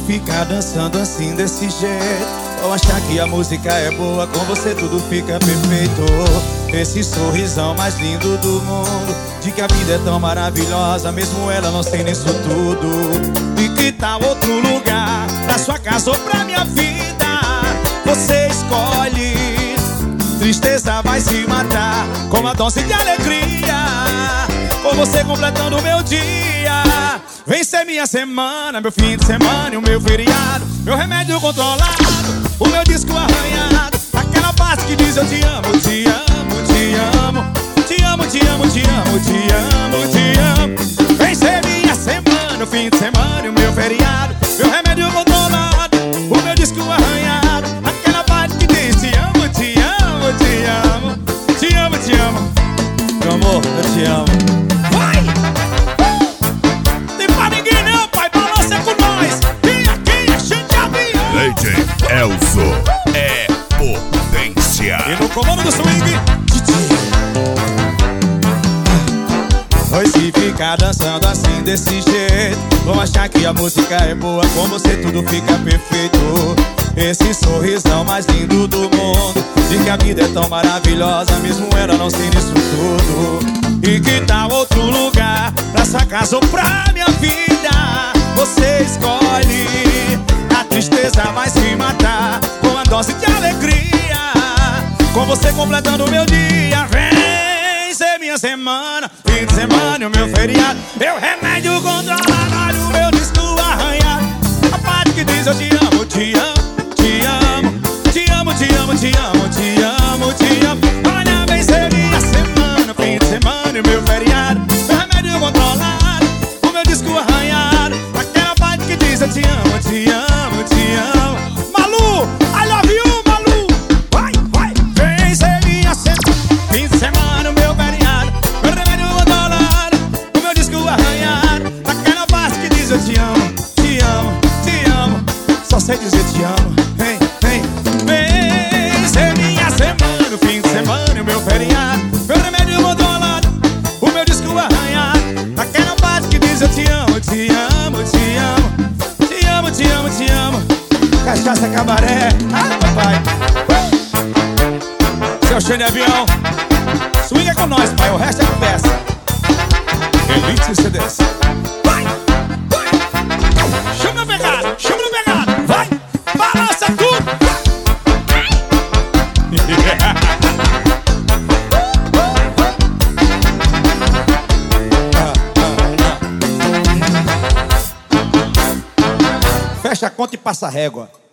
ficar dançando assim desse jeito, vou achar que a música é boa, com você tudo fica perfeito. Esse sorrisão mais lindo do mundo, de que a vida é tão maravilhosa, mesmo ela não sendo isso tudo. E que tal outro lugar, pra sua casa ou pra minha vida? Você escolhe, tristeza vai se matar com uma dose de alegria, com você completando o meu dia. Vem ser minha semana, meu fim de semana e o meu feriado, meu remédio controlado, o meu disco arranhado, aquela parte que diz eu te amo, te amo, te amo, te amo, te amo, te amo, te amo, te amo. Vem ser minha semana, o fim de semana e o meu feriado, meu remédio controlado, o meu disco arranhado, aquela parte que diz te amo, te amo, te amo, te amo, te amo. Meu amor, eu te amo. Elzo é potência. E no comando do swing, pois se ficar dançando assim desse jeito, vão achar que a música é boa, com você tudo fica perfeito. Esse sorrisão mais lindo do mundo, de que a vida é tão maravilhosa, mesmo ela não ser isso tudo. E que tal outro lugar, pra sua casa ou pra minha vida? Você escolhe, a tristeza vai se matar com uma dose de alegria, com você completando o meu dia. Vem ser minha semana, fim de semana e o meu feriado, meu remédio controlado, o meu disco arranhado, a parte que diz eu te amo, te amo, te amo, te amo, te amo, te amo, te amo, te amo. Olha, vem ser minha semana, fim de semana e o meu feriado, meu remédio controlado, o meu disco arranhado, aquela parte que diz eu te amo, te amo, te amo. Malu, I love you, Malu. Vai, vai. Vem ser minha semana, fim de semana, o meu feriado, meu remédio controlado, o meu disco arranhado, aquela parte que diz eu te amo, te amo, te amo. Só sei dizer te amo. Vem, vem. Vem ser minha semana, o fim de semana, o meu feriado, meu remédio controlado, o meu disco arranhado, aquela parte que diz eu te amo, te amo, te amo. Te amo, te amo. Cachaça, cabaré. Ah, papai. Seu cheio de avião. Swing é com nós, pai. O resto é conversa. Elite CDs. Vai, vai. Chama no pegado, chama no pegado. Vai, balança tudo. Fecha a conta e passa a régua.